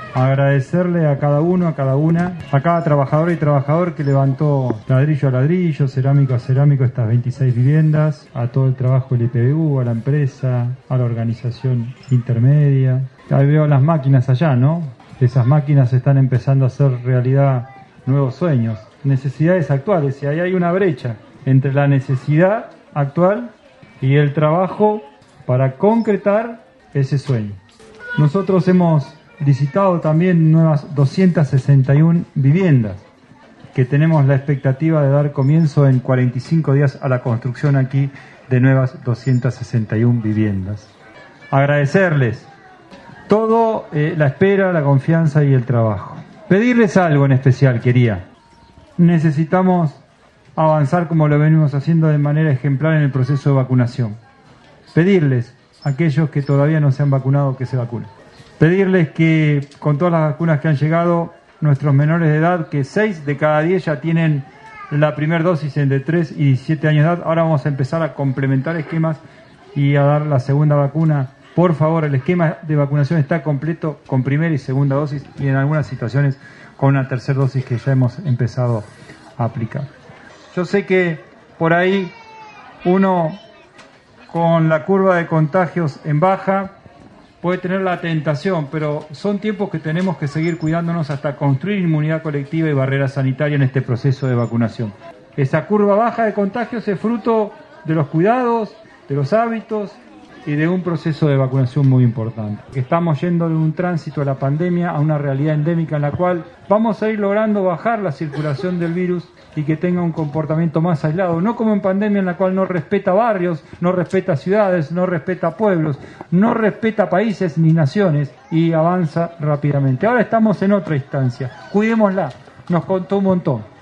Agradecerle a cada uno, a cada una, a cada trabajador y trabajador que levantó ladrillo a ladrillo, cerámico a cerámico estas 26 viviendas, a todo el trabajo del IPBU, a la empresa, a la organización intermedia. Ahí veo las máquinas allá, ¿no? Esas máquinas están empezando a hacer realidad nuevos sueños, necesidades actuales, y ahí hay una brecha entre la necesidad actual y el trabajo para concretar ese sueño. Nosotros hemos licitado también nuevas 261 viviendas, que tenemos la expectativa de dar comienzo en 45 días a la construcción aquí de nuevas 261 viviendas. Agradecerles todo la espera, la confianza y el trabajo. Pedirles algo en especial, necesitamos avanzar como lo venimos haciendo de manera ejemplar en el proceso de vacunación. Pedirles a aquellos que todavía no se han vacunado que se vacunen. Pedirles que con todas las vacunas que han llegado, nuestros menores de edad, que 6 de cada 10 ya tienen la primera dosis de 3 y 17 años de edad, ahora vamos a empezar a complementar esquemas y a dar la segunda vacuna. Por favor, el esquema de vacunación está completo con primera y segunda dosis y en algunas situaciones con una tercera dosis que ya hemos empezado a aplicar. Yo sé que por ahí uno con la curva de contagios en baja puede tener la tentación, pero son tiempos que tenemos que seguir cuidándonos hasta construir inmunidad colectiva y barrera sanitaria en este proceso de vacunación. Esa curva baja de contagios es fruto de los cuidados, de los hábitos y de un proceso de vacunación muy importante. Estamos yendo de un tránsito a la pandemia a una realidad endémica en la cual vamos a ir logrando bajar la circulación del virus y que tenga un comportamiento más aislado, no como en pandemia en la cual no respeta barrios, no respeta ciudades, no respeta pueblos, no respeta países ni naciones y avanza rápidamente. Ahora estamos en otra instancia, cuidémosla, nos contó un montón.